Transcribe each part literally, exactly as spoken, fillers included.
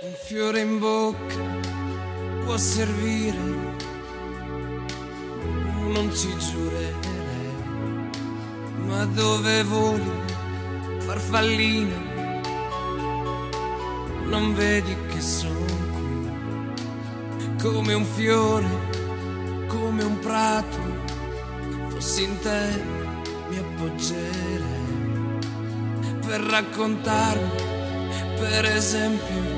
Un fiore in bocca può servire, non ci giurerei, ma dove voli, farfallina, non vedi che sono qui, come un fiore, come un prato, fossi in te mi appoggerei, per raccontarmi, per esempio,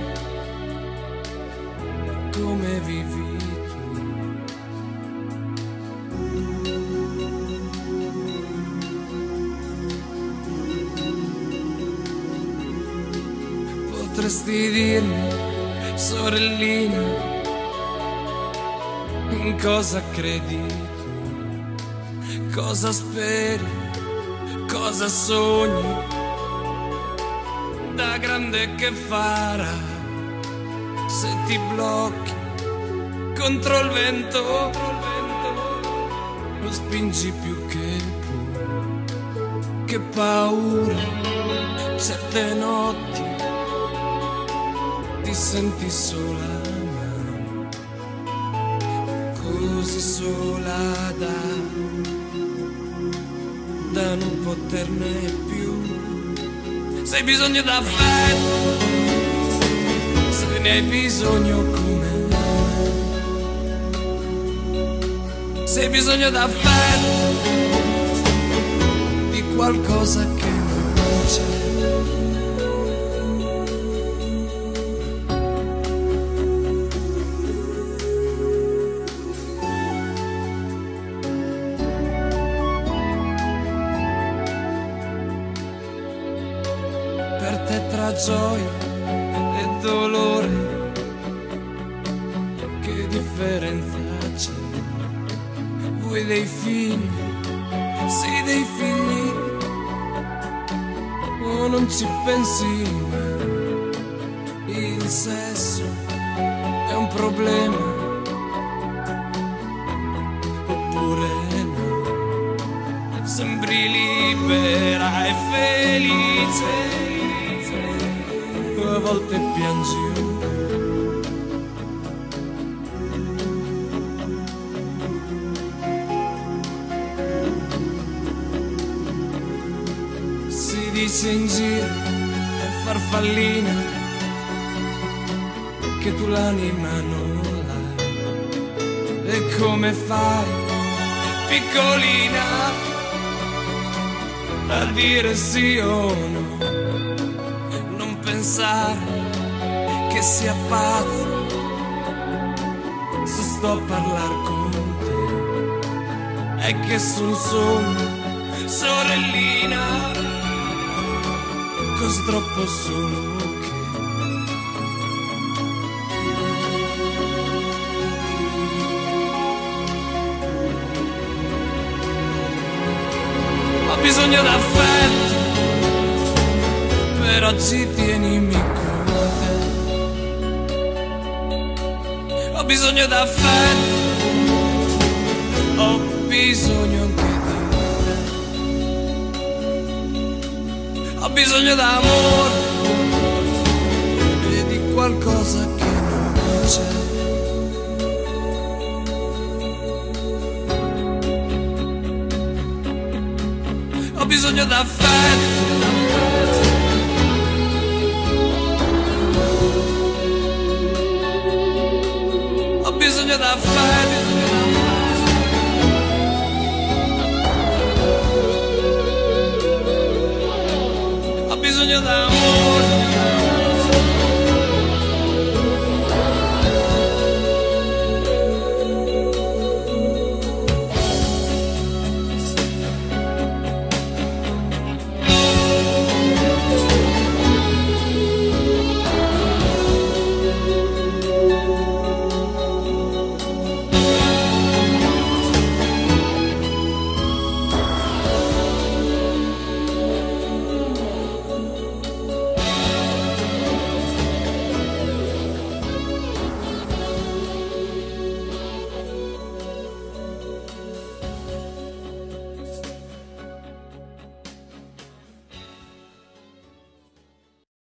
come vivi tu. Potresti dirmi, sorellina, in cosa credi tu, cosa speri, cosa sogni, da grande che farà se ti blocchi contro il vento, lo spingi più che puoi. Che paura, certe notti ti senti sola, così sola da, da non poterne più. Se hai bisogno d'affetto, se ne hai bisogno come me, se hai bisogno d'affetto, di qualcosa che non c'è. Per te tra gioia e dolore, che differenza c'è? Vuoi dei figli, sì dei figli, o non ci pensi mai? Il sesso è un problema, oppure no? Sembri libera e felice, a volte piangi un po'. Si dice in giro, farfallina, che tu l'anima non l'hai. E come fai, piccolina, a dire sì o no? Pensare che sia pazzo se sto a parlare con te, è che son solo sorellina, così troppo solo che ho bisogno d'affetto. Per oggi tienimi con te, ho bisogno d'affetto, ho bisogno anche di te, ho bisogno d'amore e di qualcosa che non c'è. Ho bisogno d'affetto, ho bisogno d'affetto, ho bisogno d'amore.